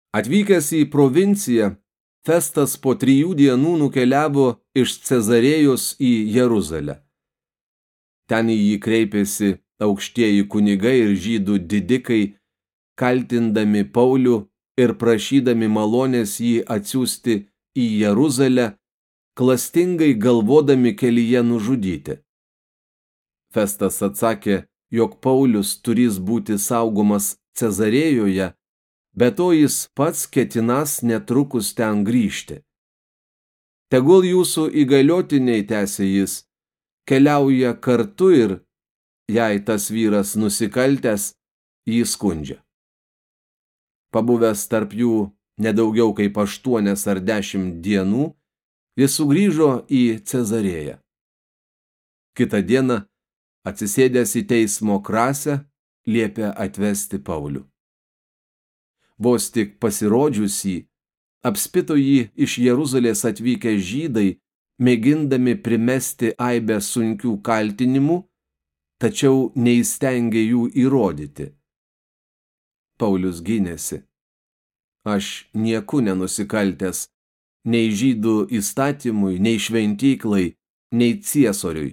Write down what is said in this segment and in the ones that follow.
Atvykęs į provinciją, Festas po 3 dienų nukeliavo iš Cezarėjos į Jeruzalę. Ten į jį kreipėsi aukštieji kunigai ir žydų didikai, kaltindami Paulių ir prašydami malonės jį atsiųsti į Jeruzalę, klastingai galvodami kelyje nužudyti. Festas atsakė, jog Paulius turės būti saugomas Cezarėjoje, be to jis pats ketinas netrukus ten grįžti. Tegul jūsų įgaliotiniai, tęsė jis, keliauja kartu ir, jei tas vyras nusikaltęs, jį skundžia. Pabuvęs tarp jų nedaugiau kaip 8 ar 10 dienų, jis sugrįžo į Cezarėją. Kitą dieną, atsisėdęs į teismo krasę, liepė atvesti Paulių. Vos tik pasirodžiusį, apspito jį iš Jeruzalės atvykę žydai, mėgindami primesti aibę sunkių kaltinimų, tačiau neįstengė jų įrodyti. Paulius gynėsi. Aš nieku nenusikaltęs, nei žydų įstatymui, nei šventyklai, nei ciesoriui.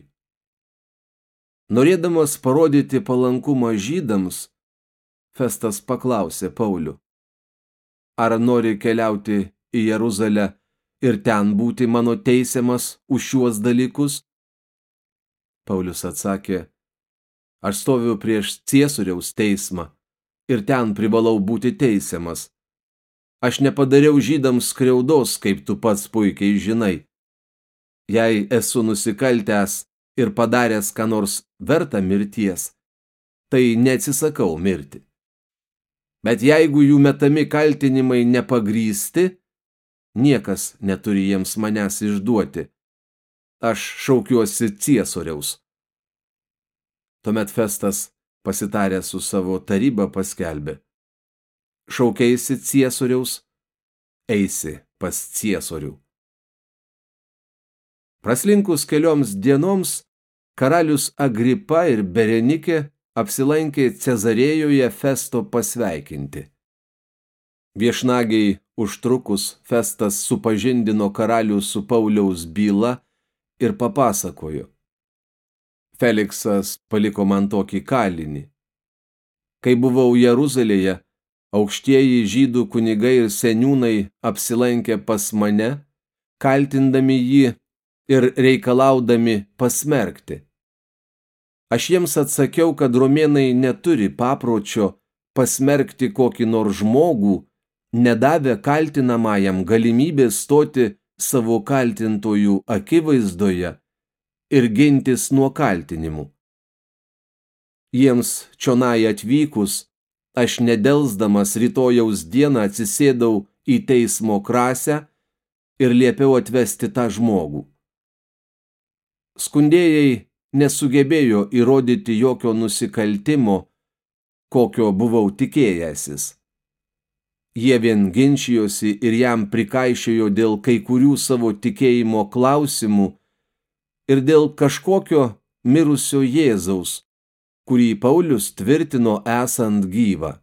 Norėdamas parodyti palankumą žydams, Festas paklausė Paulių, ar nori keliauti į Jeruzalę ir ten būti mano teisiamas už šiuos dalykus? Paulius atsakė, aš stoviu prieš ciesoriaus teismą ir ten privalau būti teisiamas. Aš nepadariau žydams skriaudos, kaip tu pats puikiai žinai. Jei esu nusikaltęs ir padaręs ką nors verta mirties, tai neatsisakau mirti. Bet jeigu jų metami kaltinimai nepagrįsti, niekas neturi jiems manęs išduoti. Aš šaukiuosi ciesoriaus. Tuomet Festas, pasitaręs su savo taryba, paskelbė. Šaukeisi ciesoriaus, eisi pas ciesorių. Praslinkus kelioms dienoms, karalius Agripa ir Berenikė apsilankė Cezarėjoje Festo pasveikinti. Viešnagiai užtrukus Festas supažindino karalių su Pauliaus byla ir papasakojo. Feliksas paliko man tokį kalinį. Kai buvau Jeruzalėje, aukštieji žydų kunigai ir seniūnai apsilankė pas mane, kaltindami jį ir reikalaudami pasmerkti. Aš jiems atsakiau, kad romėnai neturi papročio pasmerkti kokį nors žmogų, nedavę kaltinamajam galimybės stoti savo kaltintojų akivaizdoje ir gintis nuo kaltinimų. Jiems čionai atvykus, aš nedelsdamas rytojaus dieną atsisėdau į teismo krasę ir liepiau atvesti tą žmogų. Skundėjai nesugebėjo įrodyti jokio nusikaltimo, kokio buvau tikėjęsis. Jie vien ginčijosi ir jam prikaišiojo dėl kai kurių savo tikėjimo klausimų ir dėl kažkokio mirusio Jėzaus, kurį Paulius tvirtino esant gyvą.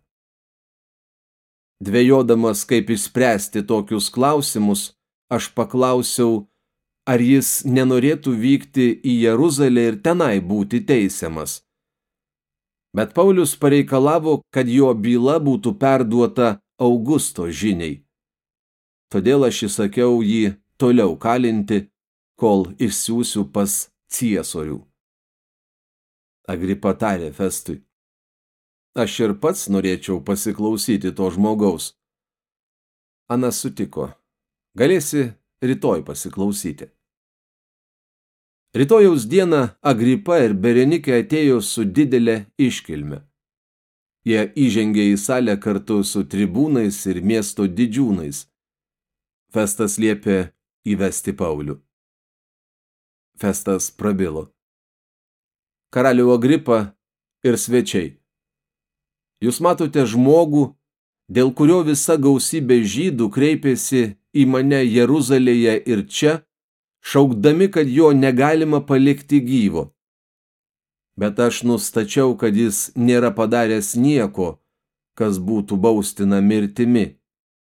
Dvejodamas, kaip išspręsti tokius klausimus, aš paklausiau, ar jis nenorėtų vykti į Jeruzalę ir tenai būti teisiamas. Bet Paulius pareikalavo, kad jo byla būtų perduota Augusto žiniai. Todėl aš įsakiau jį toliau kalinti, kol išsiųsiu pas ciesorių. Agripa tarė Festui. Aš ir pats norėčiau pasiklausyti to žmogaus. Anas sutiko. Galėsi rytoj pasiklausyti. Rytojaus dieną Agripa ir Berenikė atėjo su didelė iškilme. Jie įžengė į salę kartu su tribūnais ir miesto didžiūnais. Festas liepė įvesti Paulių. Festas prabilo. Karaliau Agripa ir svečiai. Jūs matote žmogų, dėl kurio visa gausybė žydų kreipėsi į mane Jeruzalėje ir čia, šaukdami, kad jo negalima palikti gyvo. Bet aš nustačiau, kad jis nėra padaręs nieko, kas būtų baustina mirtimi.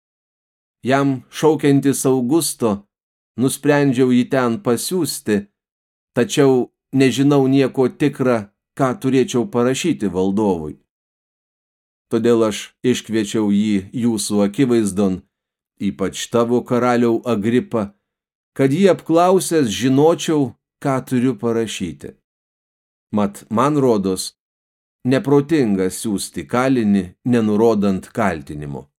Jam šaukiantis Augusto, nusprendžiau jį ten pasiųsti, tačiau nežinau nieko tikra, ką turėčiau parašyti valdovui. Todėl aš iškviečiau jį jūsų akivaizdon, ypač tavo karaliau Agripa, kad jį apklausęs žinočiau, ką turiu parašyti. Mat, man rodos, neprotinga siųsti kalinį, nenurodant kaltinimo.